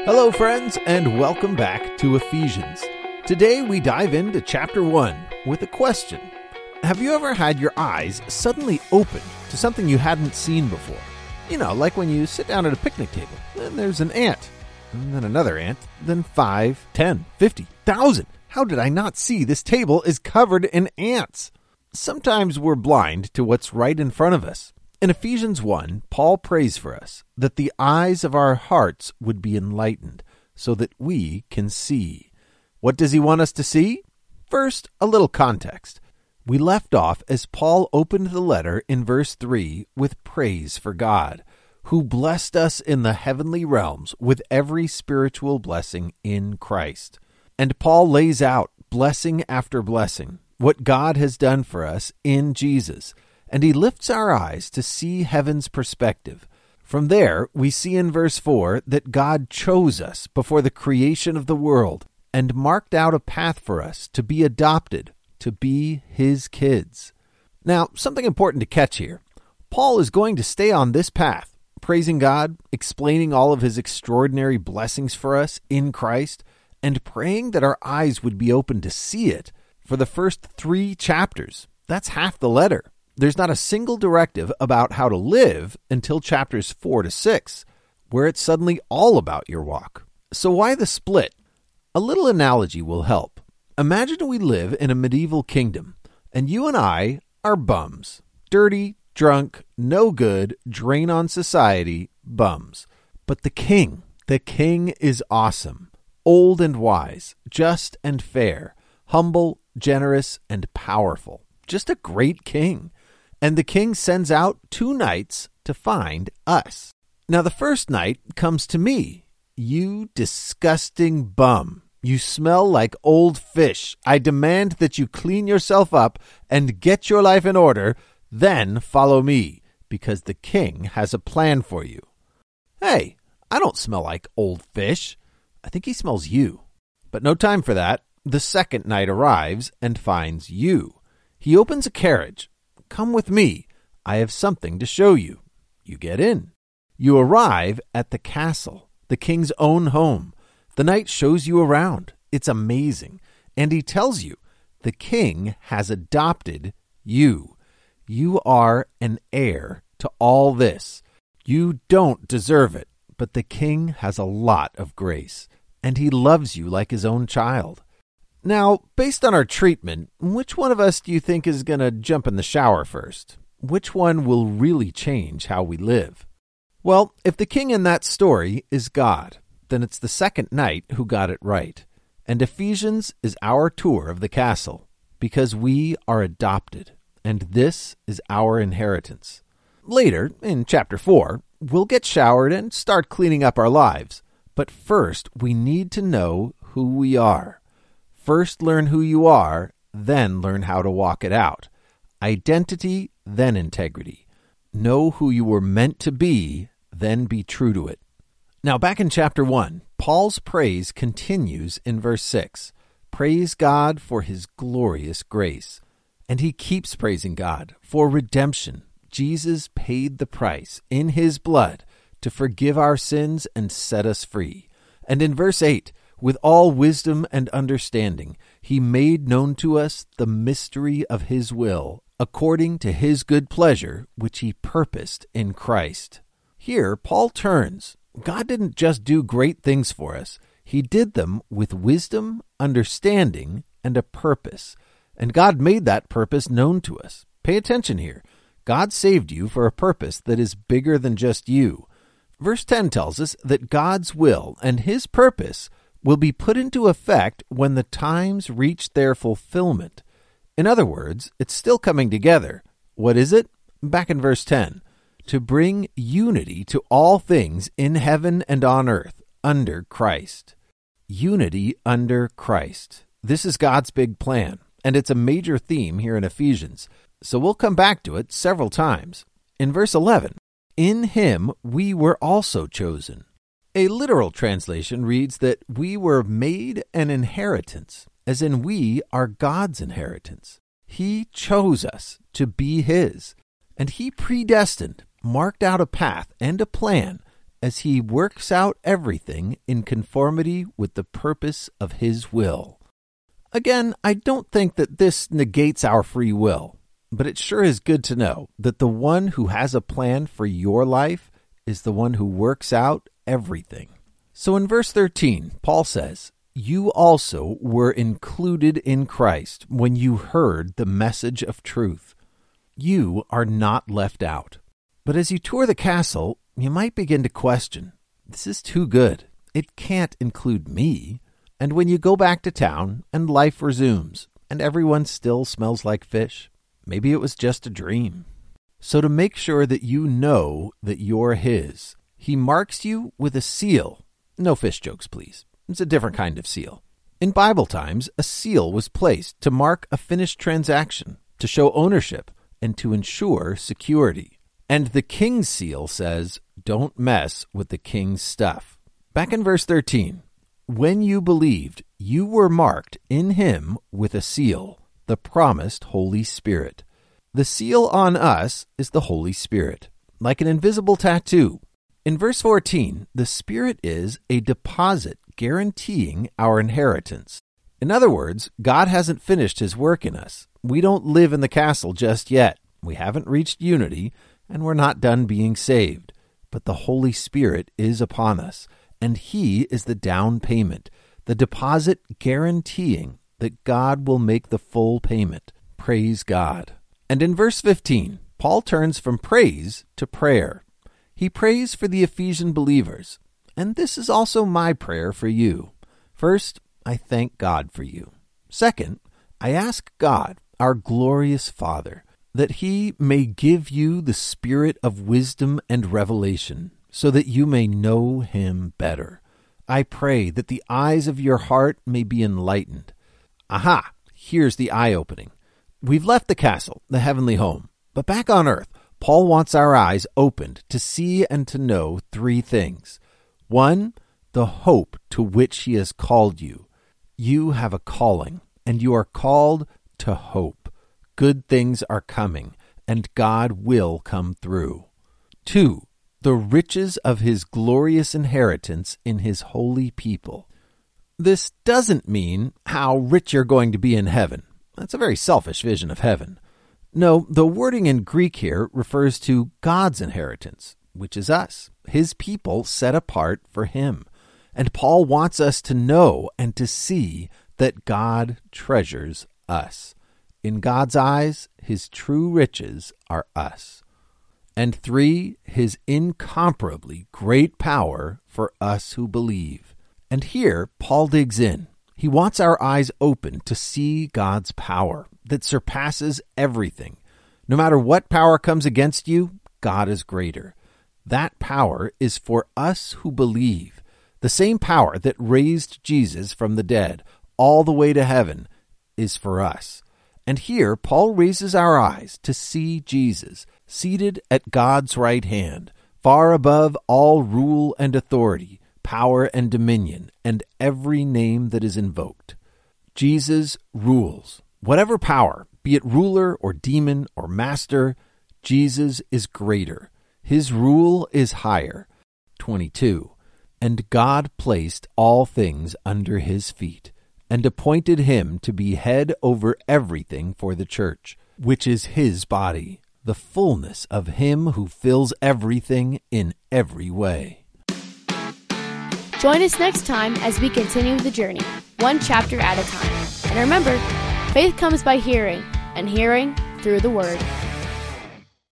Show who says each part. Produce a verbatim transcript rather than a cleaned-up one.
Speaker 1: Hello, friends, and welcome back to Ephesians. Today we dive into chapter one with a question. Have you ever had your eyes suddenly open to something you hadn't seen before? You know, like when you sit down at a picnic table, and there's an ant, and then another ant, then five, ten, fifty, thousand. How did I not see this table is covered in ants? Sometimes we're blind to what's right in front of us. In Ephesians one, Paul prays for us that the eyes of our hearts would be enlightened so that we can see. What does he want us to see? First, a little context. We left off as Paul opened the letter in verse three with praise for God, who blessed us in the heavenly realms with every spiritual blessing in Christ. And Paul lays out blessing after blessing, what God has done for us in Jesus. And he lifts our eyes to see heaven's perspective. From there, we see in verse four that God chose us before the creation of the world and marked out a path for us to be adopted, to be his kids. Now, something important to catch here. Paul is going to stay on this path, praising God, explaining all of his extraordinary blessings for us in Christ, and praying that our eyes would be open to see it for the first three chapters. That's half the letter. There's not a single directive about how to live until chapters four to six, where it's suddenly all about your walk. So why the split? A little analogy will help. Imagine we live in a medieval kingdom, and you and I are bums. Dirty, drunk, no good, drain on society, bums. But the king, the king is awesome, old and wise, just and fair, humble, generous, and powerful. Just a great king. And the king sends out two knights to find us. Now, the first knight comes to me. You disgusting bum. You smell like old fish. I demand that you clean yourself up and get your life in order. Then follow me, because the king has a plan for you. Hey, I don't smell like old fish. I think he smells you. But no time for that. The second knight arrives and finds you. He opens a carriage. Come with me. I have something to show you. You get in. You arrive at the castle, the king's own home. The knight shows you around. It's amazing. And he tells you the king has adopted you. You are an heir to all this. You don't deserve it, but the king has a lot of grace, and he loves you like his own child. Now, based on our treatment, which one of us do you think is going to jump in the shower first? Which one will really change how we live? Well, if the king in that story is God, then it's the second knight who got it right. And Ephesians is our tour of the castle, because we are adopted, and this is our inheritance. Later, in chapter four, we'll get showered and start cleaning up our lives. But first, we need to know who we are. First learn who you are, then learn how to walk it out. Identity, then integrity. Know who you were meant to be, then be true to it. Now back in chapter one, Paul's praise continues in verse six. Praise God for his glorious grace. And he keeps praising God for redemption. Jesus paid the price in his blood to forgive our sins and set us free. And in verse eight, with all wisdom and understanding, he made known to us the mystery of his will, according to his good pleasure, which he purposed in Christ. Here, Paul turns. God didn't just do great things for us. He did them with wisdom, understanding, and a purpose. And God made that purpose known to us. Pay attention here. God saved you for a purpose that is bigger than just you. Verse ten tells us that God's will and his purpose will be put into effect when the times reach their fulfillment. In other words, it's still coming together. What is it? Back in verse ten. To bring unity to all things in heaven and on earth under Christ. Unity under Christ. This is God's big plan, and it's a major theme here in Ephesians, so we'll come back to it several times. In verse eleven, in him we were also chosen. A literal translation reads that we were made an inheritance, as in we are God's inheritance. He chose us to be his, and he predestined, marked out a path and a plan, as he works out everything in conformity with the purpose of his will. Again, I don't think that this negates our free will, but it sure is good to know that the one who has a plan for your life is the one who works out everything. So in verse thirteen, Paul says, "You also were included in Christ when you heard the message of truth." You are not left out. But as you tour the castle, you might begin to question, this is too good. It can't include me. And when you go back to town and life resumes and everyone still smells like fish, maybe it was just a dream. So to make sure that you know that you're his, he marks you with a seal. No fish jokes, please. It's a different kind of seal. In Bible times, a seal was placed to mark a finished transaction, to show ownership, and to ensure security. And the king's seal says, don't mess with the king's stuff. Back in verse thirteen, when you believed, you were marked in him with a seal, the promised Holy Spirit. The seal on us is the Holy Spirit, like an invisible tattoo. In verse fourteen, the Spirit is a deposit guaranteeing our inheritance. In other words, God hasn't finished his work in us. We don't live in the castle just yet. We haven't reached unity, and we're not done being saved. But the Holy Spirit is upon us, and he is the down payment, the deposit guaranteeing that God will make the full payment. Praise God. And in verse fifteen, Paul turns from praise to prayer. He prays for the Ephesian believers, and this is also my prayer for you. First, I thank God for you. Second, I ask God, our glorious Father, that he may give you the spirit of wisdom and revelation, so that you may know him better. I pray that the eyes of your heart may be enlightened. Aha, here's the eye-opening. We've left the castle, the heavenly home, but back on earth, Paul wants our eyes opened to see and to know three things. One, the hope to which he has called you. You have a calling, and you are called to hope. Good things are coming, and God will come through. Two, the riches of his glorious inheritance in his holy people. This doesn't mean how rich you're going to be in heaven. That's a very selfish vision of heaven. No, the wording in Greek here refers to God's inheritance, which is us, his people set apart for him. And Paul wants us to know and to see that God treasures us. In God's eyes, his true riches are us. And three, his incomparably great power for us who believe. And here, Paul digs in. He wants our eyes open to see God's power that surpasses everything. No matter what power comes against you, God is greater. That power is for us who believe. The same power that raised Jesus from the dead all the way to heaven is for us. And here, Paul raises our eyes to see Jesus seated at God's right hand, far above all rule and authority, power and dominion, and every name that is invoked. Jesus rules. Whatever power, be it ruler or demon or master, Jesus is greater. His rule is higher. twenty-two. And God placed all things under his feet, and appointed him to be head over everything for the church, which is his body, the fullness of him who fills everything in every way.
Speaker 2: Join us next time as we continue the journey, one chapter at a time. And remember, faith comes by hearing, and hearing through the Word.